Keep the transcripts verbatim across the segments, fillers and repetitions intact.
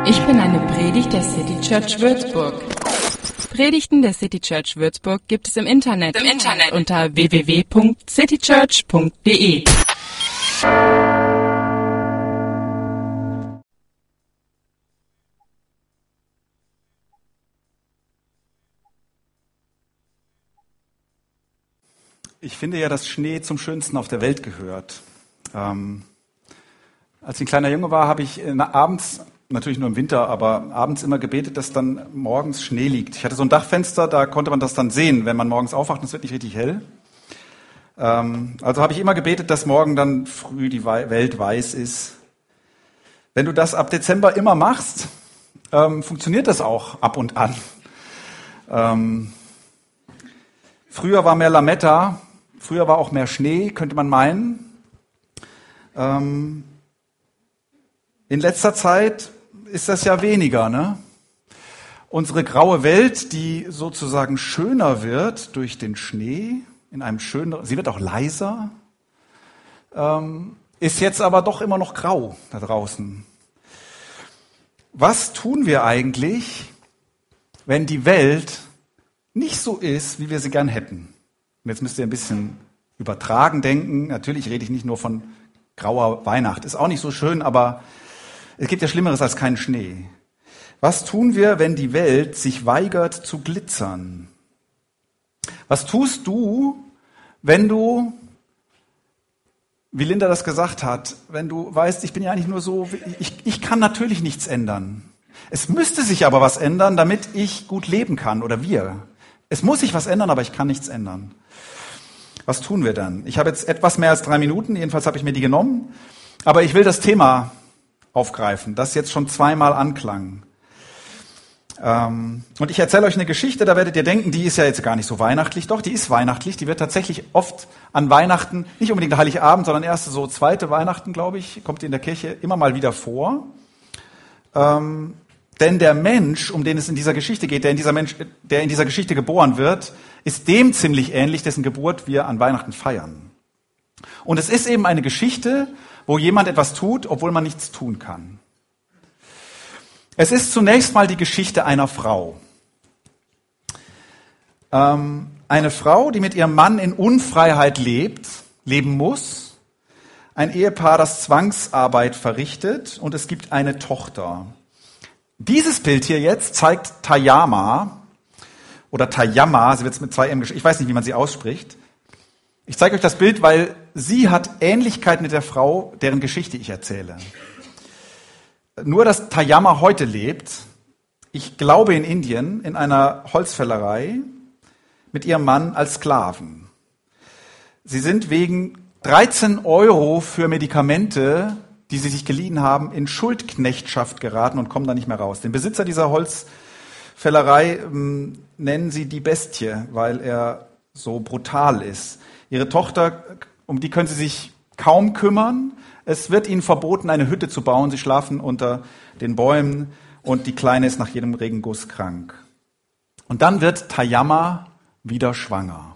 Ich bin eine Predigt der City Church Würzburg. Predigten der City Church Würzburg gibt es im Internet, Im Internet. unter w w w punkt citychurch punkt d e. Ich finde ja, dass Schnee zum Schönsten auf der Welt gehört. Ähm, als ich ein kleiner Junge war, habe ich äh, abends, natürlich nur im Winter, aber abends immer gebetet, dass dann morgens Schnee liegt. Ich hatte so ein Dachfenster, da konnte man das dann sehen, wenn man morgens aufwacht und es wird nicht richtig hell. Ähm, also habe ich immer gebetet, dass morgen dann früh die Welt weiß ist. Wenn du das ab Dezember immer machst, ähm, funktioniert das auch ab und an. Ähm, früher war mehr Lametta, früher war auch mehr Schnee, könnte man meinen. Ähm, in letzter Zeit ist das ja weniger, ne? Unsere graue Welt, die sozusagen schöner wird durch den Schnee, in einem schöneren, sie wird auch leiser, ähm, ist jetzt aber doch immer noch grau da draußen. Was tun wir eigentlich, wenn die Welt nicht so ist, wie wir sie gern hätten? Und jetzt müsst ihr ein bisschen übertragen denken. Natürlich rede ich nicht nur von grauer Weihnacht. Ist auch nicht so schön, aber es gibt ja Schlimmeres als keinen Schnee. Was tun wir, wenn die Welt sich weigert zu glitzern? Was tust du, wenn du, wie Linda das gesagt hat, wenn du weißt, ich bin ja eigentlich nur so, ich, ich kann natürlich nichts ändern. Es müsste sich aber was ändern, damit ich gut leben kann, oder wir. Es muss sich was ändern, aber ich kann nichts ändern. Was tun wir dann? Ich habe jetzt etwas mehr als drei Minuten, jedenfalls habe ich mir die genommen, aber ich will das Thema aufgreifen, das jetzt schon zweimal anklang. Ähm, und ich erzähle euch eine Geschichte, da werdet ihr denken, die ist ja jetzt gar nicht so weihnachtlich. Doch, die ist weihnachtlich, die wird tatsächlich oft an Weihnachten, nicht unbedingt Heiligabend, sondern erste so zweite Weihnachten, glaube ich, kommt die in der Kirche immer mal wieder vor. Ähm, Denn der Mensch, um den es in dieser Geschichte geht, der in dieser Mensch, der in dieser Geschichte geboren wird, ist dem ziemlich ähnlich, dessen Geburt wir an Weihnachten feiern. Und es ist eben eine Geschichte, wo jemand etwas tut, obwohl man nichts tun kann. Es ist zunächst mal die Geschichte einer Frau. Ähm, eine Frau, die mit ihrem Mann in Unfreiheit lebt, leben muss. Ein Ehepaar, das Zwangsarbeit verrichtet, und es gibt eine Tochter. Dieses Bild hier jetzt zeigt Tayama oder Tayama, sie wird mit zwei M geschrieben, ich weiß nicht, wie man sie ausspricht. Ich zeige euch das Bild, weil sie hat Ähnlichkeit mit der Frau, deren Geschichte ich erzähle. Nur, dass Tayama heute lebt, ich glaube in Indien, in einer Holzfällerei mit ihrem Mann als Sklaven. Sie sind wegen dreizehn Euro für Medikamente, die sie sich geliehen haben, in Schuldknechtschaft geraten und kommen da nicht mehr raus. Den Besitzer dieser Holzfällerei ähm, nennen sie die Bestie, weil er so brutal ist. Ihre Tochter, um die können sie sich kaum kümmern. Es wird ihnen verboten, eine Hütte zu bauen. Sie schlafen unter den Bäumen und die Kleine ist nach jedem Regenguss krank. Und dann wird Tayama wieder schwanger.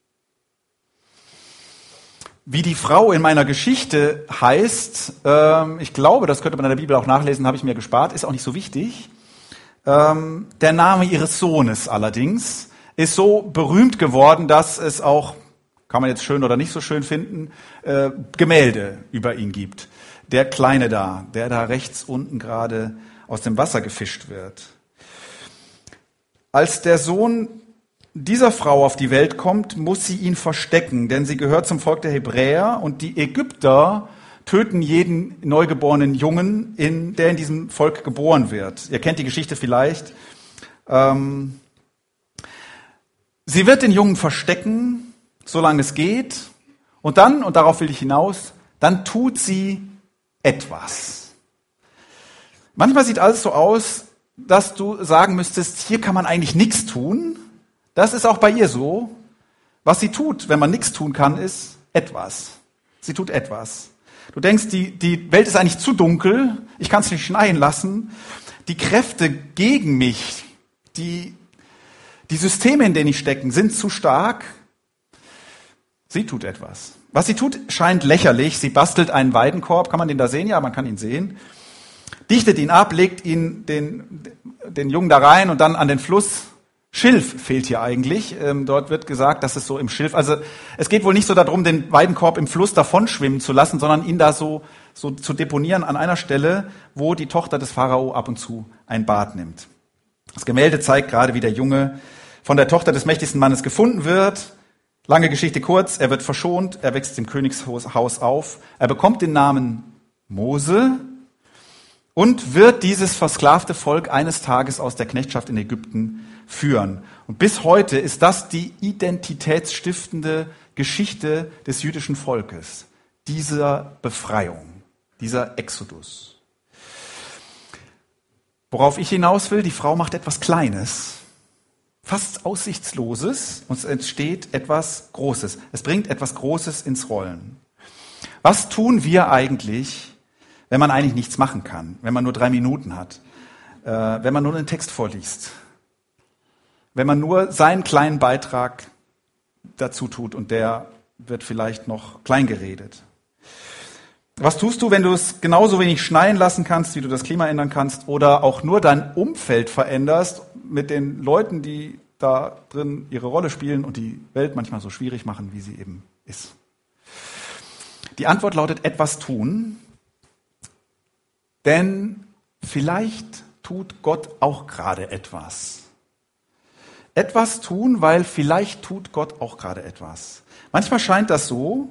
Wie die Frau in meiner Geschichte heißt, ähm, ich glaube, das könnte man in der Bibel auch nachlesen, habe ich mir gespart, ist auch nicht so wichtig. Ähm, der Name ihres Sohnes allerdings ist so berühmt geworden, dass es auch, kann man jetzt schön oder nicht so schön finden, äh, Gemälde über ihn gibt. Der Kleine da, der da rechts unten gerade aus dem Wasser gefischt wird. Als der Sohn dieser Frau auf die Welt kommt, muss sie ihn verstecken, denn sie gehört zum Volk der Hebräer und die Ägypter töten jeden neugeborenen Jungen, in, der in diesem Volk geboren wird. Ihr kennt die Geschichte vielleicht. Ähm, sie wird den Jungen verstecken, solange es geht, und dann, und darauf will ich hinaus, dann tut sie etwas. Manchmal sieht alles so aus, dass du sagen müsstest, hier kann man eigentlich nichts tun. Das ist auch bei ihr so. Was sie tut, wenn man nichts tun kann, ist etwas. Sie tut etwas. Du denkst, die, die Welt ist eigentlich zu dunkel, ich kann es nicht schneien lassen. Die Kräfte gegen mich, die, die Systeme, in denen ich stecke, sind zu stark. Sie tut etwas. Was sie tut, scheint lächerlich. Sie bastelt einen Weidenkorb. Kann man den da sehen? Ja, man kann ihn sehen. dichtet ihn ab, legt ihn den, den Jungen da rein und dann an den Fluss. Schilf fehlt hier eigentlich. Ähm, dort wird gesagt, dass es so im Schilf, also es geht wohl nicht so darum, den Weidenkorb im Fluss davonschwimmen zu lassen, sondern ihn da so, so zu deponieren an einer Stelle, wo die Tochter des Pharao ab und zu ein Bad nimmt. Das Gemälde zeigt gerade, wie der Junge von der Tochter des mächtigsten Mannes gefunden wird. Lange Geschichte kurz, er wird verschont, er wächst im Königshaus auf, er bekommt den Namen Mose und wird dieses versklavte Volk eines Tages aus der Knechtschaft in Ägypten führen. Und bis heute ist das die identitätsstiftende Geschichte des jüdischen Volkes, dieser Befreiung, dieser Exodus. Worauf ich hinaus will, die Frau macht etwas Kleines, fast Aussichtsloses, und es entsteht etwas Großes. Es bringt etwas Großes ins Rollen. Was tun wir eigentlich, wenn man eigentlich nichts machen kann, wenn man nur drei Minuten hat, äh, wenn man nur einen Text vorliest, wenn man nur seinen kleinen Beitrag dazu tut und der wird vielleicht noch klein geredet? Was tust du, wenn du es genauso wenig schneien lassen kannst, wie du das Klima ändern kannst, oder auch nur dein Umfeld veränderst mit den Leuten, die da drin ihre Rolle spielen und die Welt manchmal so schwierig machen, wie sie eben ist? Die Antwort lautet: etwas tun, denn vielleicht tut Gott auch gerade etwas. Etwas tun, weil vielleicht tut Gott auch gerade etwas. Manchmal scheint das so,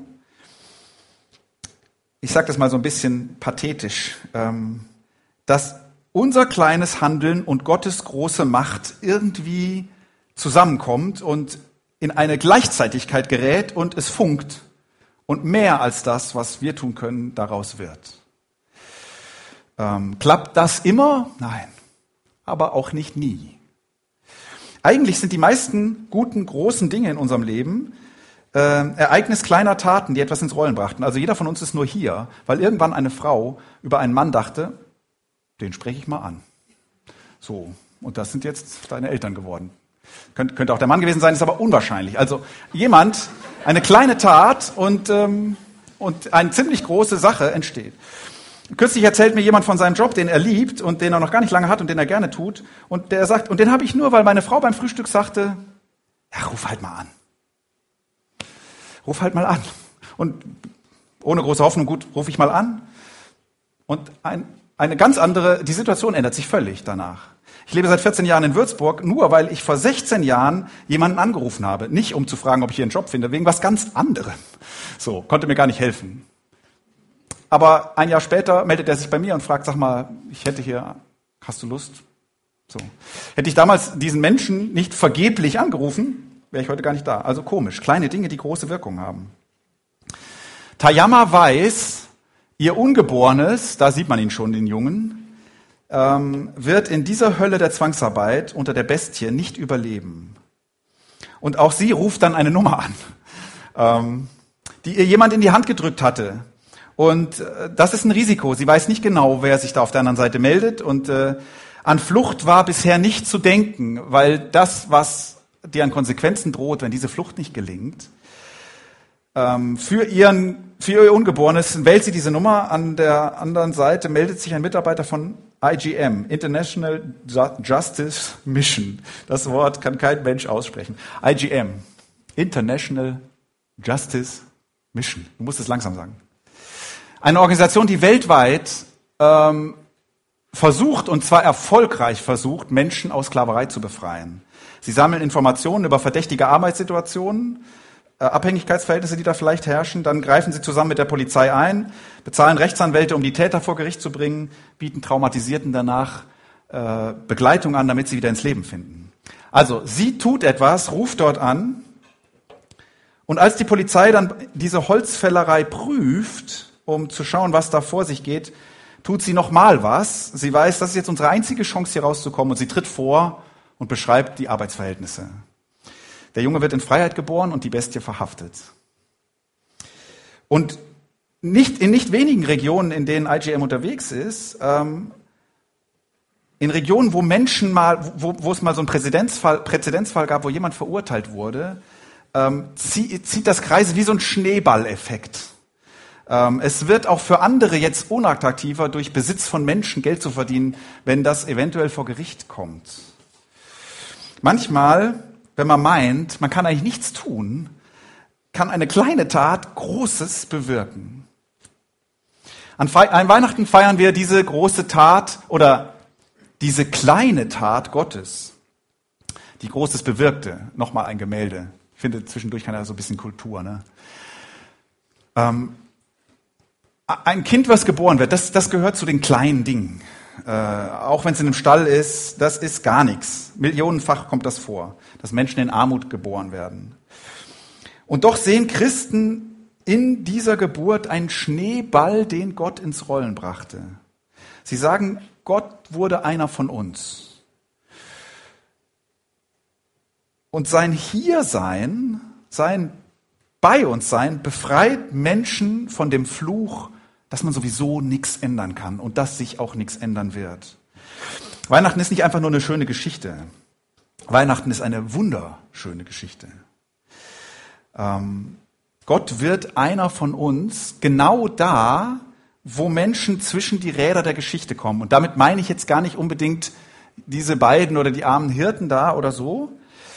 ich sage das mal so ein bisschen pathetisch, dass unser kleines Handeln und Gottes große Macht irgendwie zusammenkommt und in eine Gleichzeitigkeit gerät und es funkt und mehr als das, was wir tun können, daraus wird. Ähm, klappt das immer? Nein, aber auch nicht nie. Eigentlich sind die meisten guten, großen Dinge in unserem Leben äh, Ereignis kleiner Taten, die etwas ins Rollen brachten. Also jeder von uns ist nur hier, weil irgendwann eine Frau über einen Mann dachte, den spreche ich mal an. So, und das sind jetzt deine Eltern geworden. Könnt, könnte auch der Mann gewesen sein, ist aber unwahrscheinlich. Also jemand, eine kleine Tat und, ähm, und eine ziemlich große Sache entsteht. Kürzlich erzählt mir jemand von seinem Job, den er liebt und den er noch gar nicht lange hat und den er gerne tut. Und der sagt, und den habe ich nur, weil meine Frau beim Frühstück sagte, ja, ruf halt mal an. Ruf halt mal an. Und ohne große Hoffnung, gut, rufe ich mal an. Und ein, eine ganz andere, die Situation ändert sich völlig danach. Ich lebe seit vierzehn Jahren in Würzburg, nur weil ich vor sechzehn Jahren jemanden angerufen habe. Nicht um zu fragen, ob ich hier einen Job finde, wegen was ganz anderem. So, konnte mir gar nicht helfen. Aber ein Jahr später meldet er sich bei mir und fragt, sag mal, ich hätte hier, hast du Lust? So. Hätte ich damals diesen Menschen nicht vergeblich angerufen, wäre ich heute gar nicht da. Also komisch, kleine Dinge, die große Wirkung haben. Tayama weiß, ihr Ungeborenes, da sieht man ihn schon, den Jungen, ähm, wird in dieser Hölle der Zwangsarbeit unter der Bestie nicht überleben. Und auch sie ruft dann eine Nummer an, ähm, die ihr jemand in die Hand gedrückt hatte. Und äh, das ist ein Risiko. Sie weiß nicht genau, wer sich da auf der anderen Seite meldet. Und äh, an Flucht war bisher nicht zu denken, weil das, was dir an Konsequenzen droht, wenn diese Flucht nicht gelingt, ähm, für ihren, für ihr Ungeborenes wählt sie diese Nummer. An der anderen Seite meldet sich ein Mitarbeiter von I G M, International Justice Mission. Das Wort kann kein Mensch aussprechen. I G M, International Justice Mission. Du musst es langsam sagen. Eine Organisation, die weltweit ähm, versucht, und zwar erfolgreich versucht, Menschen aus Sklaverei zu befreien. Sie sammeln Informationen über verdächtige Arbeitssituationen, äh, Abhängigkeitsverhältnisse, die da vielleicht herrschen. Dann greifen sie zusammen mit der Polizei ein, bezahlen Rechtsanwälte, um die Täter vor Gericht zu bringen, bieten Traumatisierten danach äh, Begleitung an, damit sie wieder ins Leben finden. Also sie tut etwas, ruft dort an. Und als die Polizei dann diese Holzfällerei prüft, um zu schauen, was da vor sich geht, tut sie nochmal was. Sie weiß, das ist jetzt unsere einzige Chance, hier rauszukommen. Und sie tritt vor und beschreibt die Arbeitsverhältnisse. Der Junge wird in Freiheit geboren und die Bestie verhaftet. Und nicht, in nicht wenigen Regionen, in denen I G M unterwegs ist, ähm, in Regionen, wo Menschen mal, wo, wo es mal so einen Präzedenzfall, Präzedenzfall gab, wo jemand verurteilt wurde, ähm, zieht, zieht das Kreise wie so ein Schneeballeffekt. Ähm, es wird auch für andere jetzt unattraktiver, durch Besitz von Menschen Geld zu verdienen, wenn das eventuell vor Gericht kommt. Manchmal, wenn man meint, man kann eigentlich nichts tun, kann eine kleine Tat Großes bewirken. An, Fe- an Weihnachten feiern wir diese große Tat oder diese kleine Tat Gottes, die Großes bewirkte. Nochmal ein Gemälde. Ich finde, zwischendurch kann er so ein bisschen Kultur. Ne? Ähm, ein Kind, was geboren wird, das, das gehört zu den kleinen Dingen. Äh, auch wenn es in einem Stall ist, das ist gar nichts. Millionenfach kommt das vor, dass Menschen in Armut geboren werden. Und doch sehen Christen in dieser Geburt einen Schneeball, den Gott ins Rollen brachte. Sie sagen, Gott wurde einer von uns. Und sein Hiersein, sein bei uns sein, befreit Menschen von dem Fluch, dass man sowieso nichts ändern kann und dass sich auch nichts ändern wird. Weihnachten ist nicht einfach nur eine schöne Geschichte. Weihnachten ist eine wunderschöne Geschichte. Ähm, Gott wird einer von uns genau da, wo Menschen zwischen die Räder der Geschichte kommen. Und damit meine ich jetzt gar nicht unbedingt diese beiden oder die armen Hirten da oder so,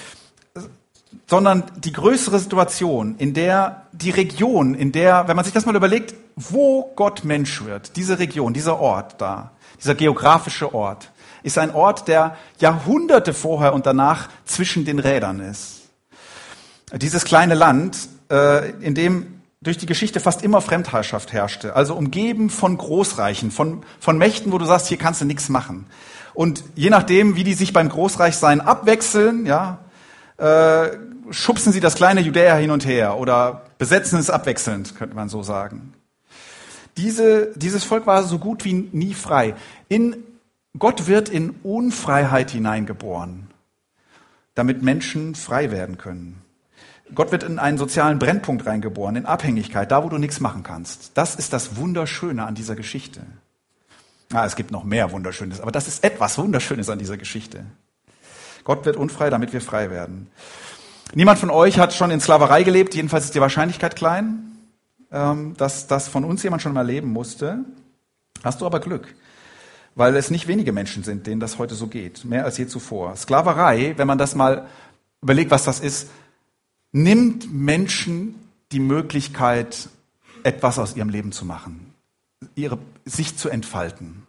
sondern die größere Situation, in der die Region, in der, wenn man sich das mal überlegt, wo Gott Mensch wird, diese Region, dieser Ort da, dieser geografische Ort, ist ein Ort, der Jahrhunderte vorher und danach zwischen den Rädern ist. Dieses kleine Land, äh, in dem durch die Geschichte fast immer Fremdherrschaft herrschte, also umgeben von Großreichen, von, von Mächten, wo du sagst, hier kannst du nichts machen. Und je nachdem, wie die sich beim Großreichsein abwechseln, ja, äh, schubsen sie das kleine Judäa hin und her oder besetzen es abwechselnd, könnte man so sagen. Diese, dieses Volk war so gut wie nie frei. In, Gott wird in Unfreiheit hineingeboren, damit Menschen frei werden können. Gott wird in einen sozialen Brennpunkt reingeboren, in Abhängigkeit, da wo du nichts machen kannst. Das ist das Wunderschöne an dieser Geschichte. Ah, es gibt noch mehr Wunderschönes, aber das ist etwas Wunderschönes an dieser Geschichte. Gott wird unfrei, damit wir frei werden. Niemand von euch hat schon in Sklaverei gelebt, jedenfalls ist die Wahrscheinlichkeit klein, dass das von uns jemand schon mal erleben musste. Hast du aber Glück, weil es nicht wenige Menschen sind, denen das heute so geht, mehr als je zuvor. Sklaverei, wenn man das mal überlegt, was das ist, nimmt Menschen die Möglichkeit, etwas aus ihrem Leben zu machen, ihre, sich zu entfalten.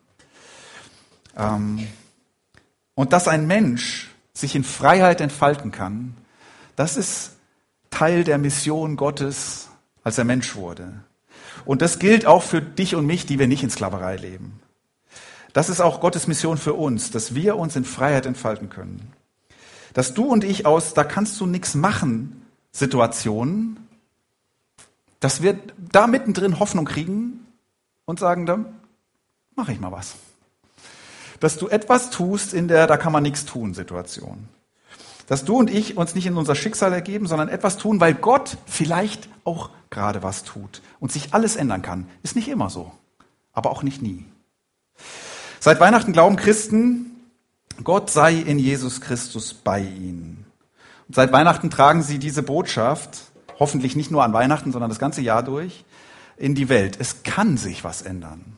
Ähm, und dass ein Mensch sich in Freiheit entfalten kann, das ist Teil der Mission Gottes, als er Mensch wurde. Und das gilt auch für dich und mich, die wir nicht in Sklaverei leben. Das ist auch Gottes Mission für uns, dass wir uns in Freiheit entfalten können. Dass du und ich aus, da kannst du nichts machen, Situationen, dass wir da mittendrin Hoffnung kriegen und sagen, dann mache ich mal was. Dass du etwas tust in der, da kann man nichts tun, Situation. Dass du und ich uns nicht in unser Schicksal ergeben, sondern etwas tun, weil Gott vielleicht auch gerade was tut und sich alles ändern kann. Ist nicht immer so, aber auch nicht nie. Seit Weihnachten glauben Christen, Gott sei in Jesus Christus bei ihnen. Und seit Weihnachten tragen sie diese Botschaft, hoffentlich nicht nur an Weihnachten, sondern das ganze Jahr durch, in die Welt. Es kann sich was ändern.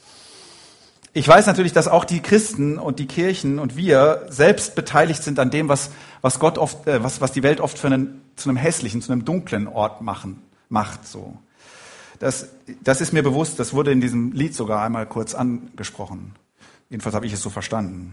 Ich weiß natürlich, dass auch die Christen und die Kirchen und wir selbst beteiligt sind an dem, was, was Gott oft, äh, was, was die Welt oft für einen, zu einem hässlichen, zu einem dunklen Ort machen, macht, so. Das, das ist mir bewusst, das wurde in diesem Lied sogar einmal kurz angesprochen. Jedenfalls habe ich es so verstanden.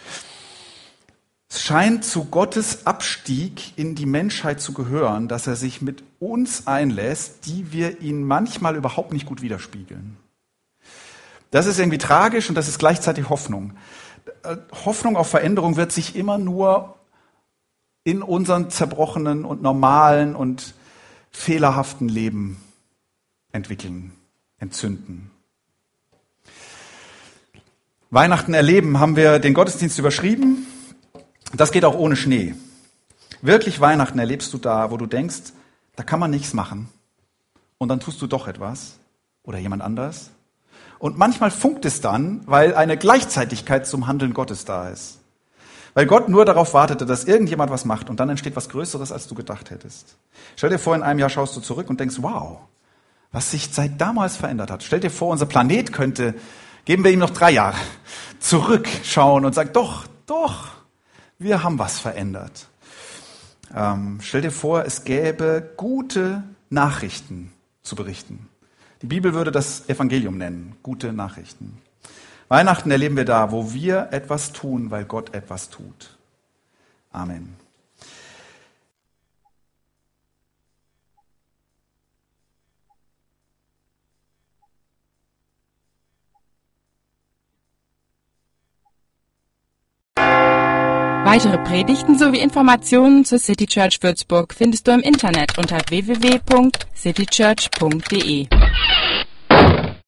Es scheint zu Gottes Abstieg in die Menschheit zu gehören, dass er sich mit uns einlässt, die wir ihn manchmal überhaupt nicht gut widerspiegeln. Das ist irgendwie tragisch und das ist gleichzeitig Hoffnung. Hoffnung auf Veränderung wird sich immer nur in unseren zerbrochenen und normalen und fehlerhaften Leben entwickeln, entzünden. Weihnachten erleben haben wir den Gottesdienst überschrieben. Das geht auch ohne Schnee. Wirklich Weihnachten erlebst du da, wo du denkst, da kann man nichts machen. Und dann tust du doch etwas oder jemand anders. Und manchmal funkt es dann, weil eine Gleichzeitigkeit zum Handeln Gottes da ist. Weil Gott nur darauf wartete, dass irgendjemand was macht und dann entsteht was Größeres, als du gedacht hättest. Stell dir vor, in einem Jahr schaust du zurück und denkst, wow, was sich seit damals verändert hat. Stell dir vor, unser Planet könnte, geben wir ihm noch drei Jahre, zurückschauen und sagen, doch, doch, wir haben was verändert. Ähm, stell dir vor, es gäbe gute Nachrichten zu berichten. Die Bibel würde das Evangelium nennen, gute Nachrichten. Weihnachten erleben wir da, wo wir etwas tun, weil Gott etwas tut. Amen. Weitere Predigten sowie Informationen zur City Church Würzburg findest du im Internet unter w w w punkt city church punkt d e.